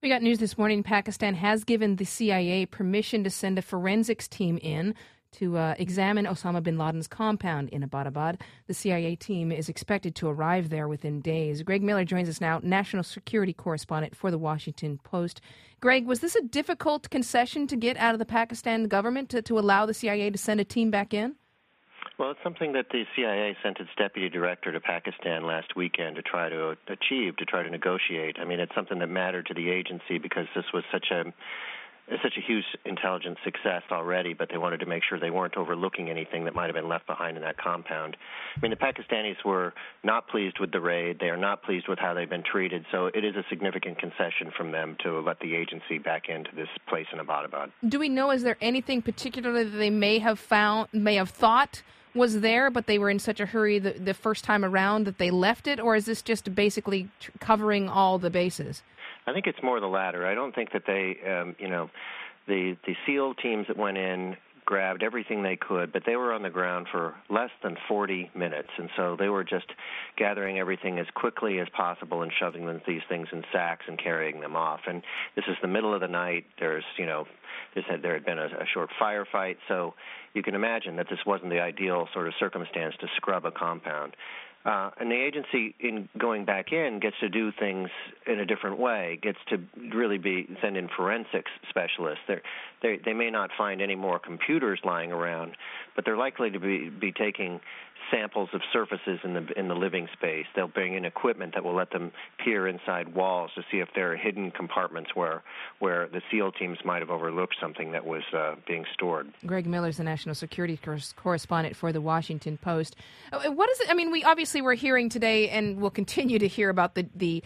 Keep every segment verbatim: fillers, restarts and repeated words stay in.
We got news this morning. Pakistan has given the C I A permission to send a forensics team in to uh, examine Osama bin Laden's compound in Abbottabad. The C I A team is expected to arrive there within days. Greg Miller joins us now, national security correspondent for The Washington Post. Greg, was this a difficult concession to get out of the Pakistan government to, to allow the C I A to send a team back in? Well, it's something that the C I A sent its deputy director to Pakistan last weekend to try to achieve, to try to negotiate. I mean, it's something that mattered to the agency because this was such a such a huge intelligence success already, but they wanted to make sure they weren't overlooking anything that might have been left behind in that compound. I mean, the Pakistanis were not pleased with the raid. They are not pleased with how they've been treated, so it is a significant concession from them to let the agency back into this place in Abbottabad. Do we know, is there anything particularly that they may have found, may have thought was there, but they were in such a hurry the, the first time around that they left it, or is this just basically tr- covering all the bases? I think it's more the latter. I don't think that they, um, you know, the the SEAL teams that went in grabbed everything they could, but they were on the ground for less than forty minutes, and so they were just gathering everything as quickly as possible and shoving them, these things in sacks and carrying them off. And this is the middle of the night. There's, you know, this had, there had been a, a short firefight, so you can imagine that this wasn't the ideal sort of circumstance to scrub a compound. Uh, and the agency, in going back in, gets to do things in a different way, gets to really be send in forensics specialists. They're, they they may not find any more computers lying around, but they're likely to be, be taking samples of surfaces in the in the living space. They'll bring in equipment that will let them peer inside walls to see if there are hidden compartments where where the SEAL teams might have overlooked something that was uh, being stored. Greg Miller is the national security correspondent for The Washington Post. What is it? I mean, we obviously were hearing today, and we'll continue to hear about the the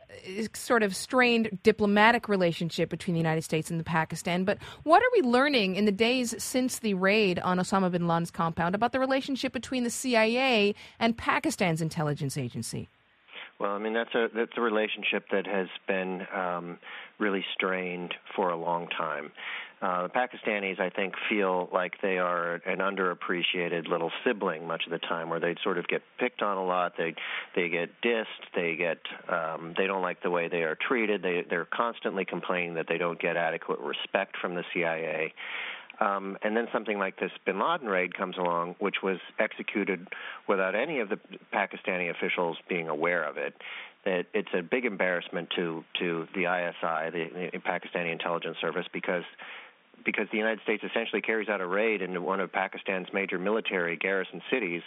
sort of strained diplomatic relationship between the United States and Pakistan. But what are we learning in the days since the raid on Osama bin Laden's compound about the relationship between the C I A and Pakistan's intelligence agency? Well, I mean, that's a that's a relationship that has been um, really strained for a long time. Uh, the Pakistanis, I think, feel like they are an underappreciated little sibling much of the time, where they sort of get picked on a lot. They they get dissed. They get um, they don't like the way they are treated. They they're constantly complaining that they don't get adequate respect from the C I A. Um, and then something like this bin Laden raid comes along, which was executed without any of the Pakistani officials being aware of it. That it's a big embarrassment to to the I S I, the, the Pakistani Intelligence Service, because because the United States essentially carries out a raid into one of Pakistan's major military garrison cities,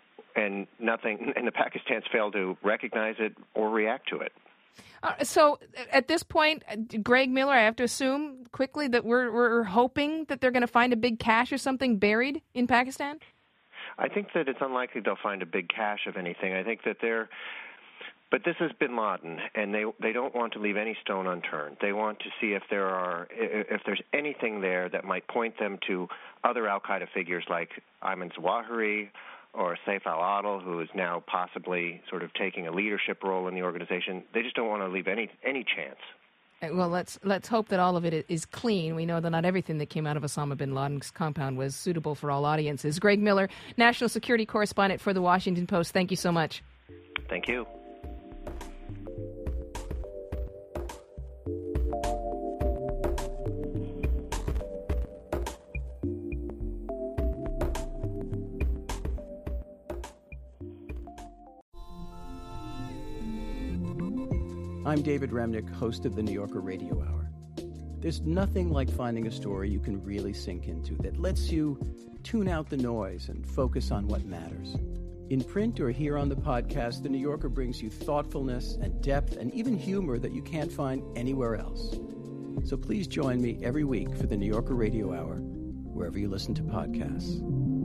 and nothing, and the Pakistans fail to recognize it or react to it. Uh, so at this point, Greg Miller, I have to assume quickly that we're we're hoping that they're going to find a big cache or something buried in Pakistan? I think that it's unlikely they'll find a big cache of anything. I think that they're But this is bin Laden, and they they don't want to leave any stone unturned. They want to see if there are if there's anything there that might point them to other al-Qaeda figures like Ayman Zawahiri or Saif al-Adil, who is now possibly sort of taking a leadership role in the organization. They just don't want to leave any any chance. Well, let's let's hope that all of it is clean. We know that not everything that came out of Osama bin Laden's compound was suitable for all audiences. Greg Miller, national security correspondent for The Washington Post, thank you so much. Thank you. I'm David Remnick, host of the New Yorker Radio Hour. There's nothing like finding a story you can really sink into that lets you tune out the noise and focus on what matters. In print or here on the podcast, the New Yorker brings you thoughtfulness and depth and even humor that you can't find anywhere else. So please join me every week for the New Yorker Radio Hour, wherever you listen to podcasts.